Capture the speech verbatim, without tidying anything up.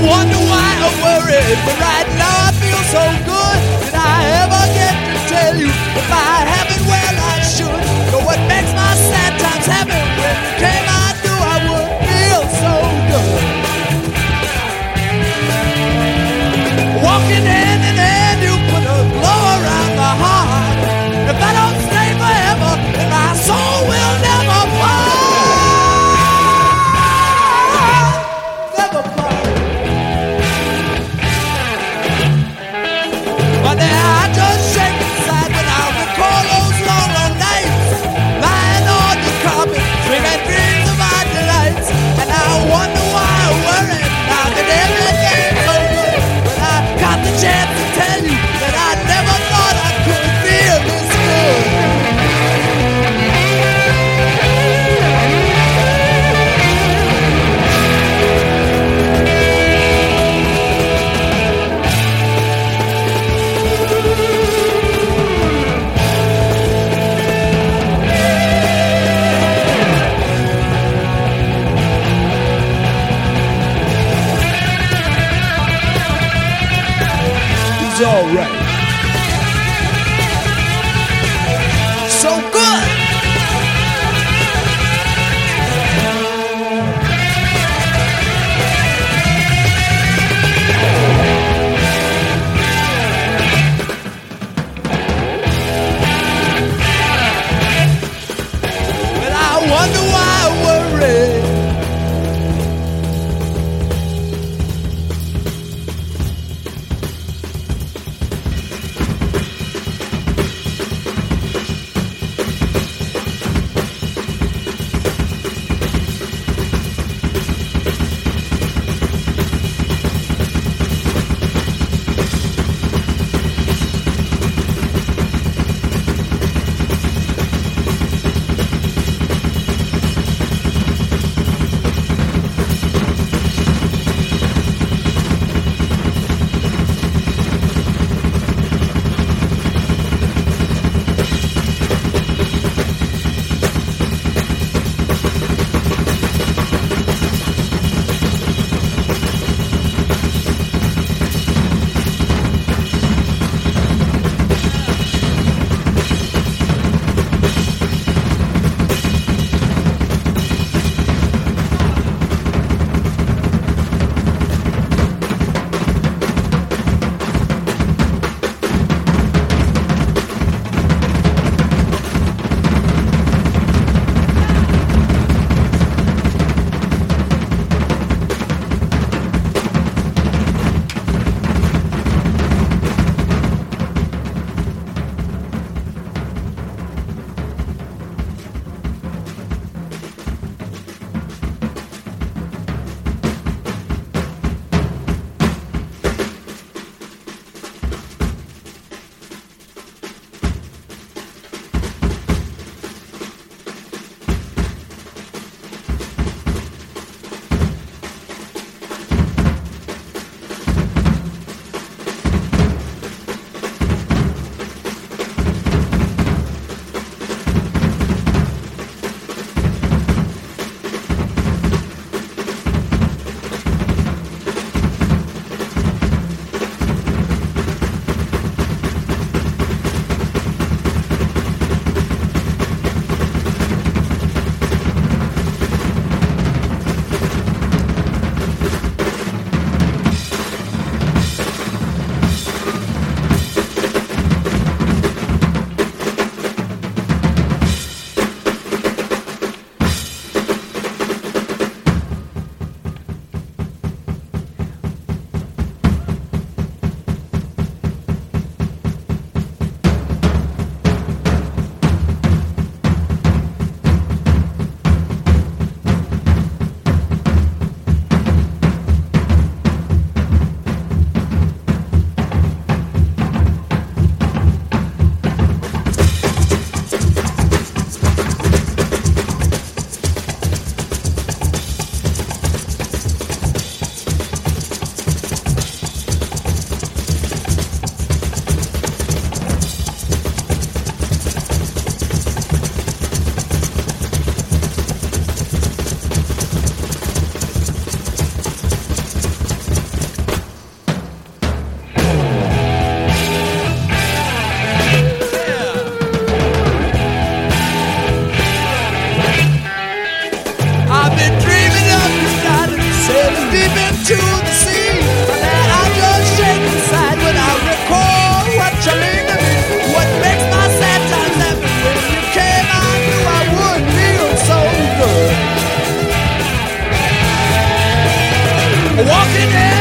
wonder why I worry, but right now I feel so good. Did I ever get to tell you if I haven't, well I should. But what makes my sad times happen when you came I knew I would feel so good. Walking hand in hand, you put a glow around my heart. If I don't stay forever, then my soul will never part. Never part. But then I just shake inside when I recall those long, long nights, lying on the carpet, dreaming dreams of our delights. And I wonder why I worry now that everything's so good. But I got the chance to tell you that I never thought I could feel this good. It's all right. So good. But I wonder why I worry. to the sea. And I just shake inside when I recall what you mean to me. What makes my sad times happen when you came, I knew I would feel so good. Walking in